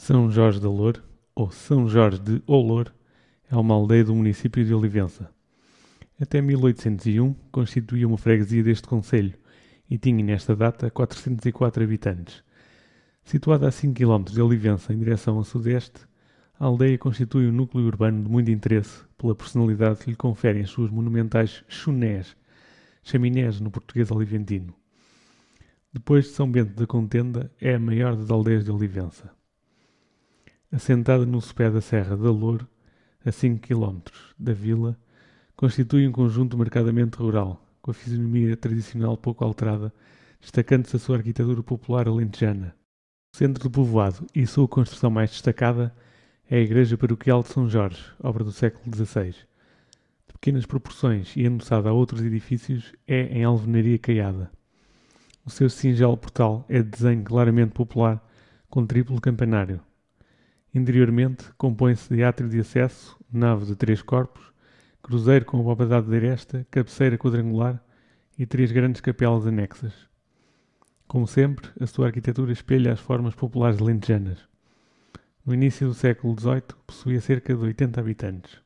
São Jorge de Loor, ou São Jorge de Olour, é uma aldeia do município de Olivença. Até 1801 constituía uma freguesia deste concelho e tinha nesta data 404 habitantes. Situada a 5 km de Olivença em direção a sudeste, a aldeia constitui um núcleo urbano de muito interesse pela personalidade que lhe conferem as suas monumentais chunés, chaminés no português oliventino. Depois de São Bento da Contenda, é a maior das aldeias de Olivença. Assentada no sopé da Serra da Lour, a 5 km da vila, constitui um conjunto marcadamente rural, com a fisionomia tradicional pouco alterada, destacando-se a sua arquitetura popular alentejana. O centro do povoado e sua construção mais destacada é a Igreja Paroquial de São Jorge, obra do século XVI. De pequenas proporções e endossada a outros edifícios, é em alvenaria caiada. O seu singelo portal é de desenho claramente popular, com triplo campanário. Interiormente, compõe-se de átrio de acesso, nave de 3 corpos, cruzeiro com abovedado de aresta, cabeceira quadrangular e 3 grandes capelas anexas. Como sempre, a sua arquitetura espelha as formas populares alentejanas. No início do século XVIII, possuía cerca de 80 habitantes.